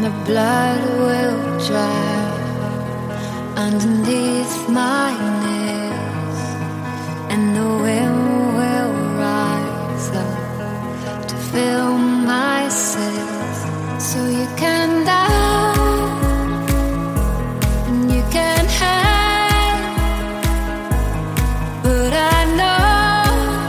the blood will dry underneath my nails, and the wind will rise up to fill my sails. So you can doubt and you can hide, but I know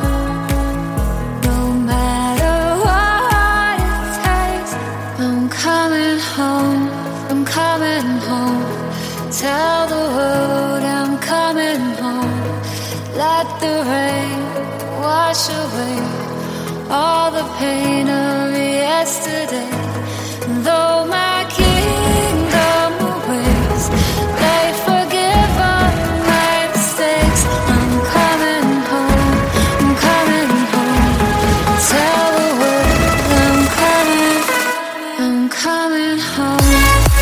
no matter what it takes, I'm coming home, I'm coming home. Tell the world I'm coming home. Let the rain wash away all the pain of yesterday. Though my kingdom awaits, they forgive all my mistakes. I'm coming home, I'm coming home. Tell the world I'm coming home.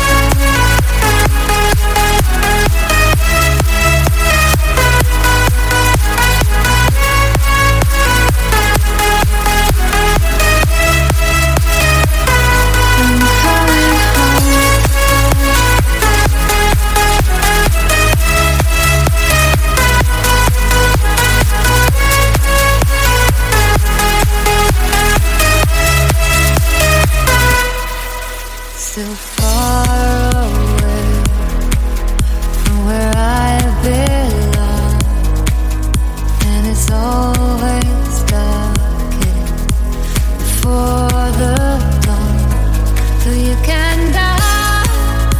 Still far away from where I belong, and it's always darkest before the dawn. So you can die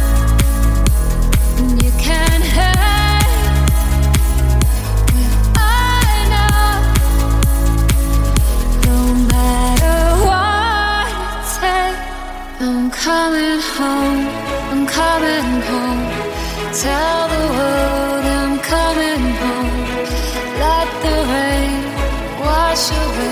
and you can hate. Well, I know no matter what it takes, I'm coming home, I'm coming home. Tell the world I'm coming home. Let the rain wash away